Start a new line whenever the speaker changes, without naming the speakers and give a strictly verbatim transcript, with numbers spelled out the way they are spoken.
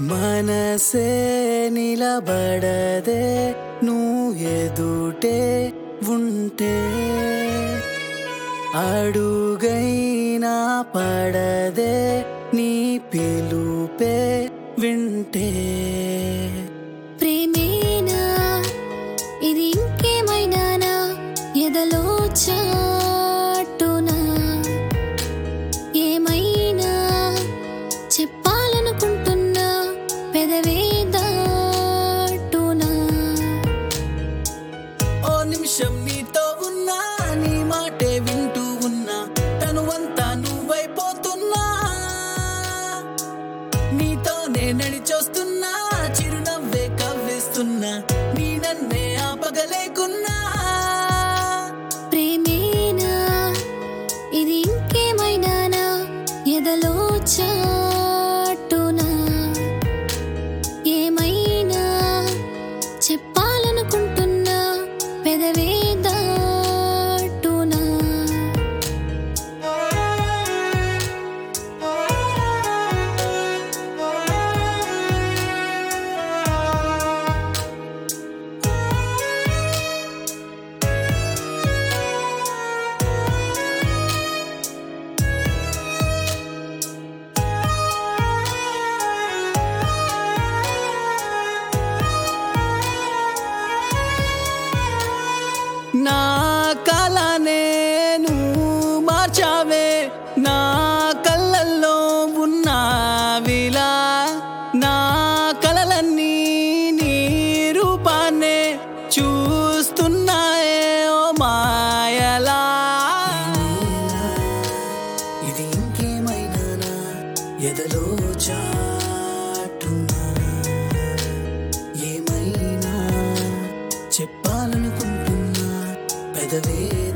మనసే నిలబడదే నువ్వు ఎదుటే ఉంటే, అడుగైనా పడదే నీ పిలుపే వింటే.
ప్రేమేనా ఇది ఇంకేమైనానా, ఎదలో చాటునా ఏమైనా చెప్పాలనుకుంటున్నా, పెదవే దాటునా.
ఓ నిమిషం నీతో ఉన్నా, నీ మాటే వింటూ ఉన్నా, తనువంతా నువ్వైపోతున్నా. నీతోనే నడిచొస్తున్నా, చిరునవ్వే కవ్విస్తున్నా, నీ నన్నే ఆపగలేకున్నా.
ప్రేమేనా ఇది ఇంకేమైనానా, ఎదలో చాటునా ఏమైనా చెప్పాలనుకుంటున్నా, పెదవే దాటునా.
నా కలనే నువ్వు మార్చావే, నా కళ్ళల్లో ఉన్నావిలా. నా కలలన్నీ నీ రూపాన్నే చూస్తున్నాయే ఓ మాయలా. ఇది ఇంకేమైనా ఎదలో చాటున్నా, ఏమైనా చెప్పాలనుకుంటున్నా, పెదవే